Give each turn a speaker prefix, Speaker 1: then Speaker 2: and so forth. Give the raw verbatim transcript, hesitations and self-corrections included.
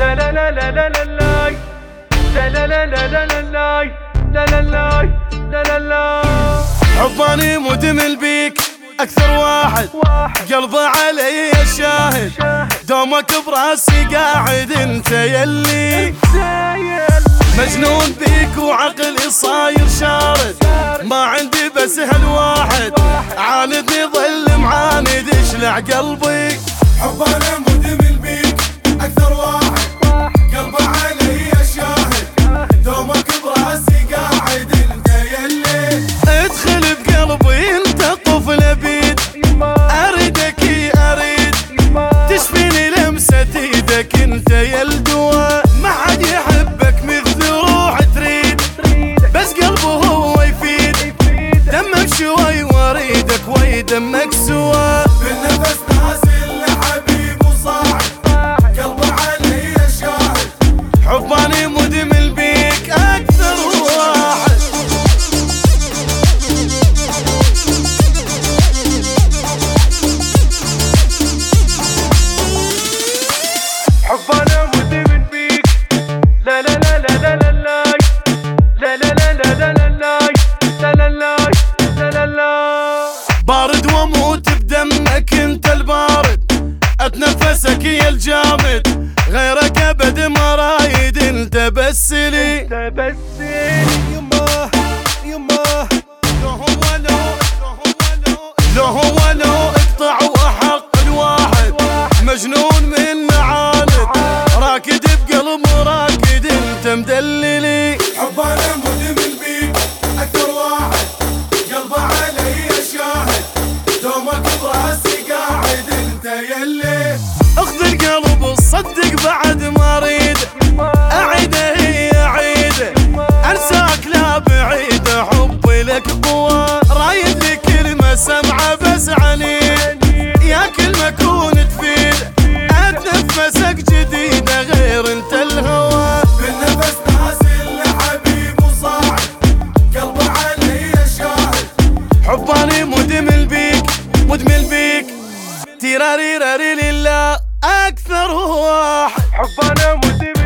Speaker 1: لا لا لا لا لا لا لا لا لا لا لا لا لا لا لا لا لا لا.
Speaker 2: حباني مدمن بيك أكثر واحد قلبه علي الشاهد، دومك براسي قاعد انت يلي مجنون بيك وعقلي صاير شارد، ما عندي بس هالواحد عاندني ظل معاند اشلع قلبي.
Speaker 3: حباني مدمن بيك أكثر واحد قلبه علي الشاهد، دومك براسي قاعد انت يلي
Speaker 2: ادخل بقلبي انت طفل بيد، اريدك اريد تشفيني لمسة ايدك انت يا الدواء، ما حد يحبك مثل روح تريد، بس قلبه هو يفيد، دمك شوي واريدك وي دمك سوا،
Speaker 3: بالنفس نازل لحبيب وصاعد قلبه علي الشاهد.
Speaker 2: حباني مدمن بيك اكثر واحد.
Speaker 1: حبانا مدمن بيك لا لا لا لا لا لا لا لا لا لا لا لا لا لا لا لا لا.
Speaker 2: بارد واموت بدمك انت البارد، اتنفسك يا الجامد، غيرك ابد ما رايد انت بس لي
Speaker 1: انت بس لي.
Speaker 2: يما يما لو هو لو لو هو لو اقطع واحق الواحد، مجنون من معاند راكد بقلب راكد انت مدللي.
Speaker 3: حباني مدمن بيك أكثر واحد قلبه علي الشاهد، دومك براسي قاعد انت يلي
Speaker 2: اخذ القلب صدق بعد ما اريد اعيده هي اعيده، انساك لا بعيده حبي لك قوه، رايد لي كلمه سمعه بس عنيد، يا كلمه كون تفيد اتنفسك جديده غير انت الهوى،
Speaker 3: بالنفس نازل لحبيب وصاعد قلبه علي الشاهد.
Speaker 2: حباني مدمن بيك مدمن بيك تيراري راري لله اكثر واحد.
Speaker 1: حبانا مدمن